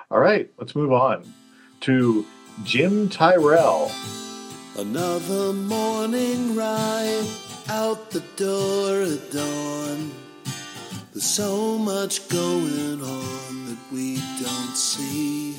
All right, let's move on to Jim Tyrell. Another morning ride out the door at dawn. There's so much going on that we don't see.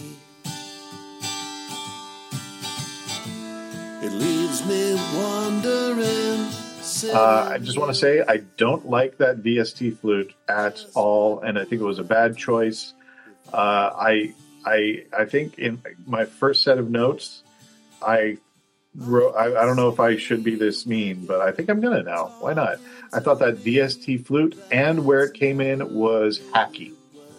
It leaves me wondering. I just want to say I don't like that VST flute at all, and I think it was a bad choice. I think in my first set of notes, I wrote, I don't know if I should be this mean, but I think I'm gonna now. Why not? I thought that VST flute and where it came in was hacky,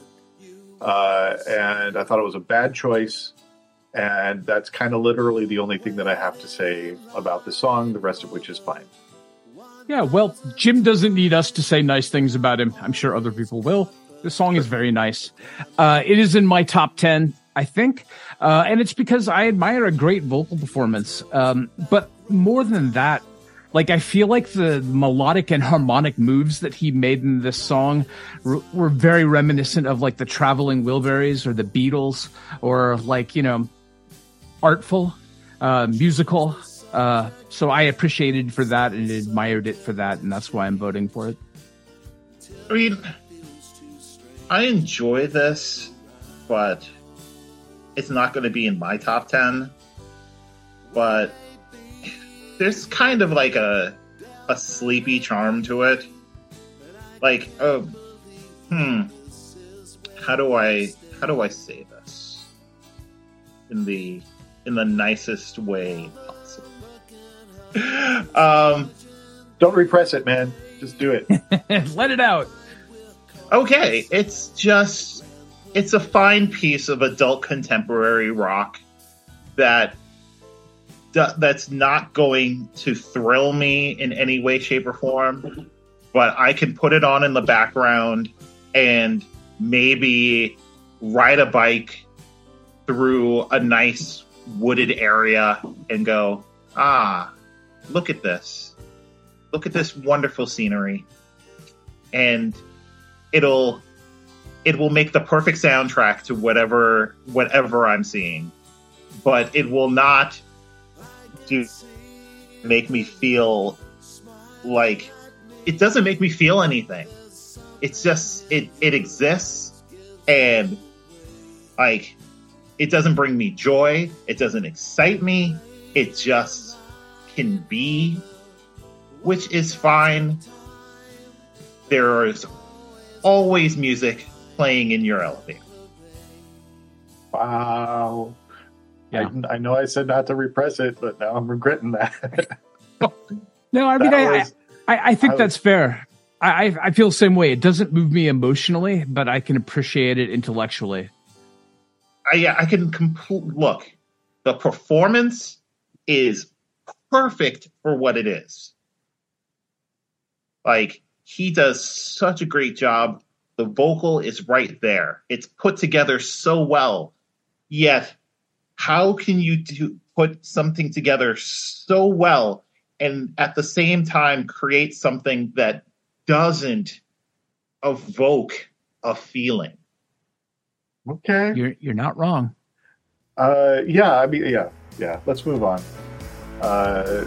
and I thought it was a bad choice. And that's kind of literally the only thing that I have to say about the song, the rest of which is fine. Yeah, well, Jim doesn't need us to say nice things about him. I'm sure other people will. The song is very nice. It is in my top 10, I think. And it's because I admire a great vocal performance. But more than that, like, I feel like the melodic and harmonic moves that he made in this song were very reminiscent of, like, the Traveling Wilburys or the Beatles, or, like, you know, artful, musical. So I appreciated for that and admired it for that, and that's why I'm voting for it. I mean, I enjoy this, but it's not going to be in my top 10. But there's kind of like a sleepy charm to it. Like, how do I say this in the nicest way possible? Don't repress it, man. Just do it. Let it out. Okay, it's a fine piece of adult contemporary rock that's not going to thrill me in any way, shape, or form, but I can put it on in the background and maybe ride a bike through a nice wooded area and go, look at this. Look at this wonderful scenery. And it will make the perfect soundtrack to whatever I'm seeing. But it will not make me feel like, it doesn't make me feel anything. It's just it exists, and like, it doesn't bring me joy, it doesn't excite me, it just can be, which is fine. There is always music playing in your elevator. Wow. Yeah. I know I said not to repress it, but now I'm regretting that. No, I mean, I think that's fair. I feel the same way. It doesn't move me emotionally, but I can appreciate it intellectually. I can look. The performance is perfect for what it is. Like, he does such a great job. The vocal is right there. It's put together so well. Yet, how can you put something together so well and at the same time create something that doesn't evoke a feeling? Okay. You're not wrong. Yeah. Let's move on.